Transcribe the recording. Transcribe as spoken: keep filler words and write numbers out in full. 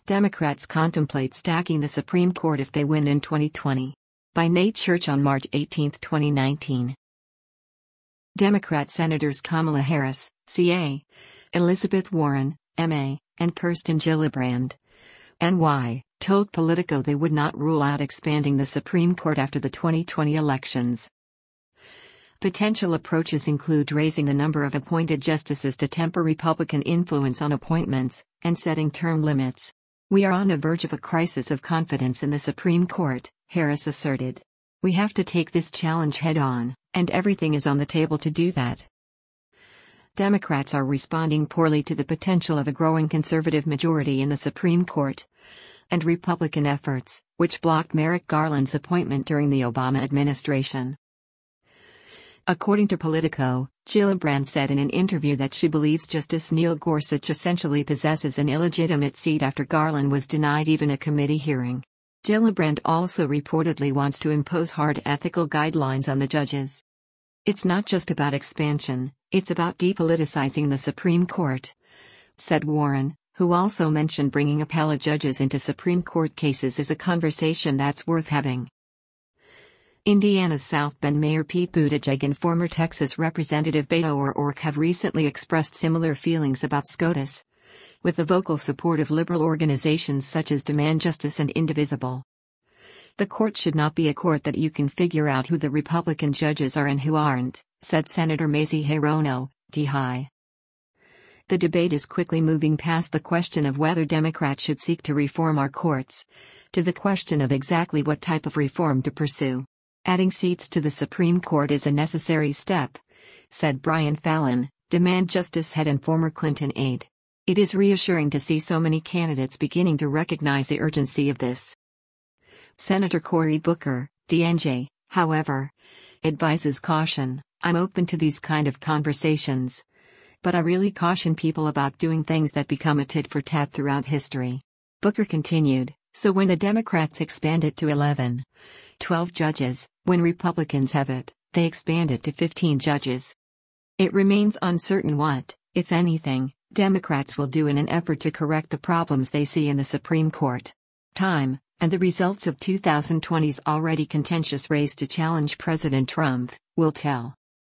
Democrats contemplate stacking the Supreme Court if they win in twenty twenty. By Nate Church on March eighteenth, twenty nineteen. Democrat Senators Kamala Harris, C A, Elizabeth Warren, M A, and Kirsten Gillibrand, N Y, told Politico they would not rule out expanding the Supreme Court after the twenty twenty elections. Potential approaches include raising the number of appointed justices to temper Republican influence on appointments, and setting term limits. "We are on the verge of a crisis of confidence in the Supreme Court," Harris asserted. "We have to take this challenge head-on, and everything is on the table to do that." Democrats are responding poorly to the potential of a growing conservative majority in the Supreme Court, and Republican efforts, which blocked Merrick Garland's appointment during the Obama administration. According to Politico, Gillibrand said in an interview that she believes Justice Neil Gorsuch essentially possesses an illegitimate seat after Garland was denied even a committee hearing. Gillibrand also reportedly wants to impose hard ethical guidelines on the judges. "It's not just about expansion, it's about depoliticizing the Supreme Court," said Warren, who also mentioned bringing appellate judges into Supreme Court cases is a conversation that's worth having. Indiana's South Bend Mayor Pete Buttigieg and former Texas Representative Beto O'Rourke have recently expressed similar feelings about SCOTUS, with the vocal support of liberal organizations such as Demand Justice and Indivisible. "The court should not be a court that you can figure out who the Republican judges are and who aren't," said Senator Mazie Hirono, D High. The debate is quickly moving past the question of whether Democrats should seek to reform our courts, to the question of exactly what type of reform to pursue. "Adding seats to the Supreme Court is a necessary step," said Brian Fallon, Demand Justice head and former Clinton aide. "It is reassuring to see so many candidates beginning to recognize the urgency of this." Senator Cory Booker, D N J, however, advises caution. "I'm open to these kind of conversations, but I really caution people about doing things that become a tit for tat throughout history." Booker continued, "So when the Democrats expand it to eleven, twelve judges, when Republicans have it, they expand it to fifteen judges. It remains uncertain what, if anything, Democrats will do in an effort to correct the problems they see in the Supreme Court. Time, and the results of twenty twenty's already contentious race to challenge President Trump, will tell."